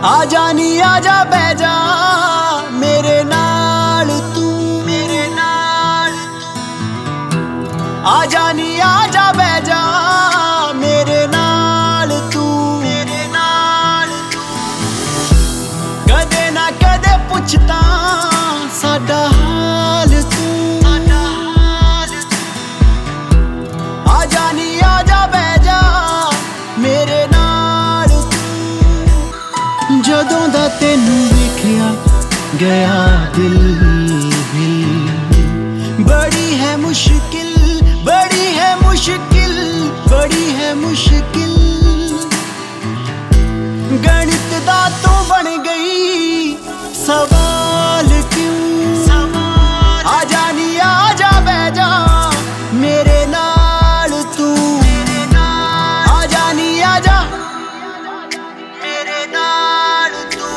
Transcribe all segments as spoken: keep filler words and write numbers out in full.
आजा नी आजा बह जा मेरे नाल तू मेरे नाल आजा नी आजा बह जा मेरे नाल तू मेरे नाल कदे ना कदे पुछता साडा हाल तू साडा हाल आजा नी आजा बह जा मेरे नाल तू जदों दा तैनू वेखिया गया दिल हिल बड़ी है मुश्किल बड़ी है मुश्किल बड़ी है मुश्किल गणित दा तू बन गई सवाल क्यों सवाल आजा नी आजा बह जा मेरे नाल तू मेरे नाल आजा नी आजा मेरे नाल तू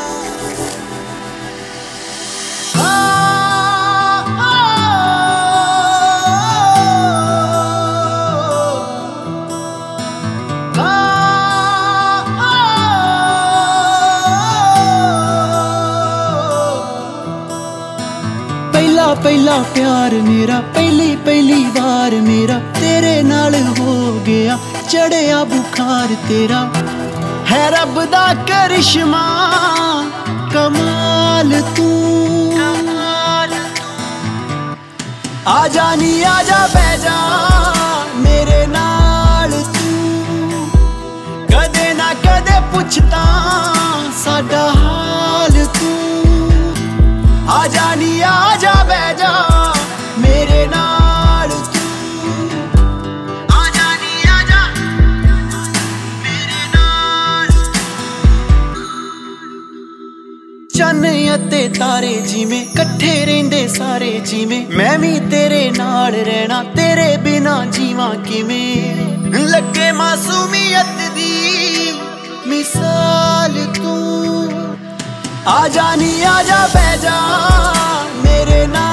पहला पहला प्यार मेरा पहली पहली बार मेरा तेरे नाल हो गया चढ़िया बुखार तेरा है रब दा करिश्मा कमाल तू आजा नी आजा बह जा मेरे नाल तू कदे ना कदे पुछता साडा हाल तू आजा नी आजा बह जा मेरे नाल तू आजा नी आजा मेरे नाल चन्न अते तारे जिवें कट्ठे रहिंदे सारे जिवें मैं भी तेरे नाल रहना तेरे बिना जीवां किवें लगे मासूमियत दी मिसाल तू आजा नी आजा बह जा मेरे नाल